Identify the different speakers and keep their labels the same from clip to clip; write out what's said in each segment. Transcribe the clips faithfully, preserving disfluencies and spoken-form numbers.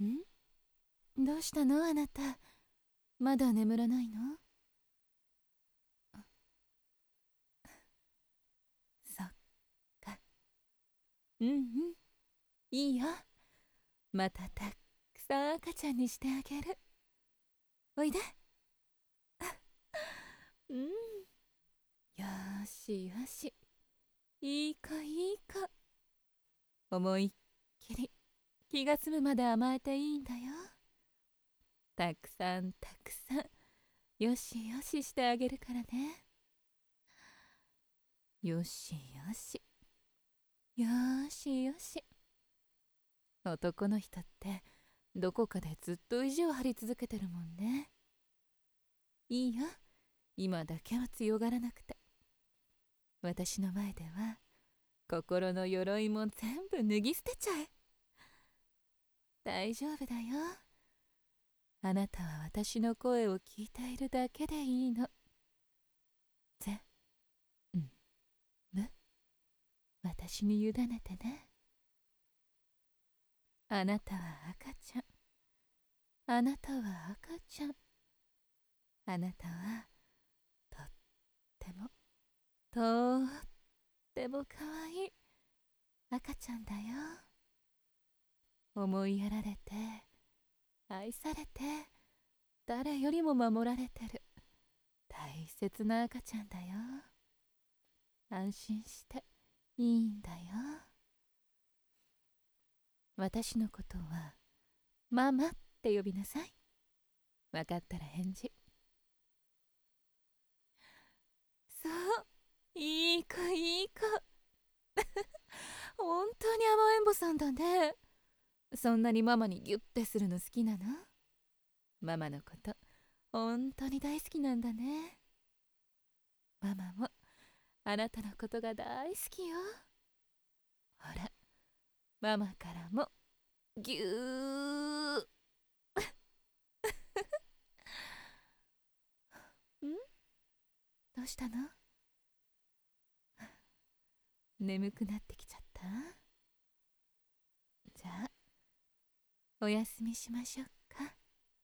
Speaker 1: ん？どうしたのあなた。まだ眠らないの？そっか。うんうん。いいよ。またたくさん赤ちゃんにしてあげる。おいで。うん。よーしよし。いい子いい子。思いっきり気が済むまで甘えていいんだよ。たくさんたくさんよしよししてあげるからね。よしよし。よーしよし。男の人ってどこかでずっと意地を張り続けてるもんね。いいよ、今だけは強がらなくて。私の前では心の鎧も全部脱ぎ捨てちゃえ。大丈夫だよ。あなたは私の声を聞いているだけでいいの。ぜ、ん、ぶ、私に委ねてね。あなたは赤ちゃん。あなたは赤ちゃん。あなたはとってもとってもかわいい赤ちゃんだよ。思いやられて愛されて誰よりも守られてる大切な赤ちゃんだよ。安心していいんだよ。私のことはママって呼びなさい。わかったら返事。そう、いい子いい子。本当に甘えん坊さんだね。そんなにママにギュッてするの好きなの？ママのこと本当に大好きなんだね。ママもあなたのことが大好きよ。ほら、ママからもぎゅー。ん？どうしたの？眠くなってきちゃった？じゃあおやすみしましょうか。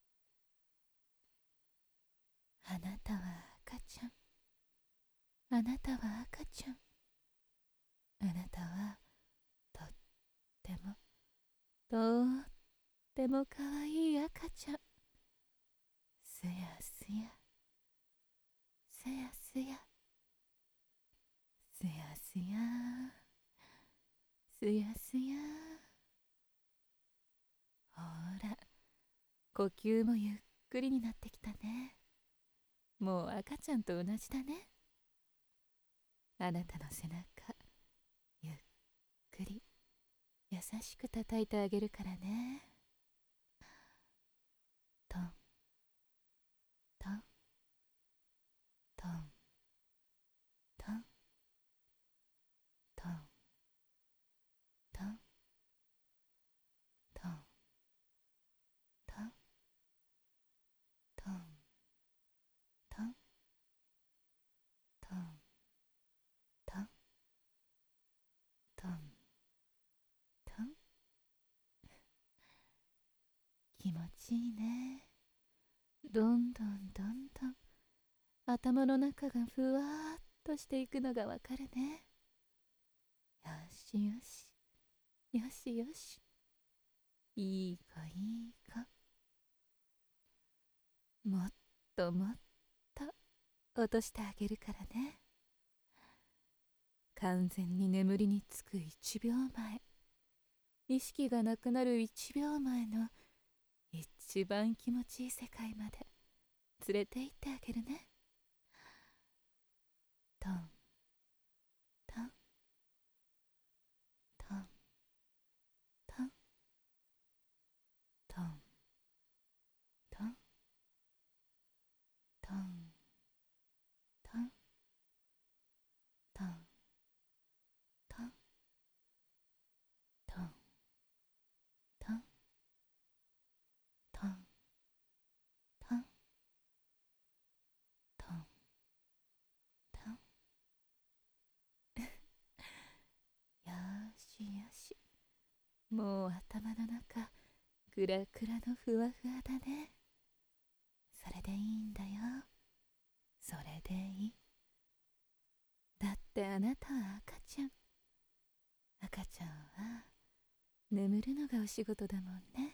Speaker 1: あなたは赤ちゃん。あなたは赤ちゃん。あなたはとってもとってもかわいい赤ちゃん。すやすやすやすやすやすやすやすや。ほら、呼吸もゆっくりになってきたね。もう赤ちゃんと同じだね。あなたの背中ゆっくり優しく叩いてあげるからね。トントントントントントントントントントントントントントン。気持ちいいね。どんどんどんどん頭の中がふわーっとしていくのがわかるね。よしよしよしよし。いい子いい子。もっともっと落としてあげるからね。完全に眠りにつくいちびょうまえ、意識がなくなるいちびょうまえの一番気持ちいい世界まで連れて行ってあげるね。トントントントントントントントントントントントントントントントン。よしよし。もう頭の中クラクラのふわふわだね。それでいいんだよ。それでいい。だってあなたは赤ちゃん。赤ちゃんは眠るのがお仕事だもんね。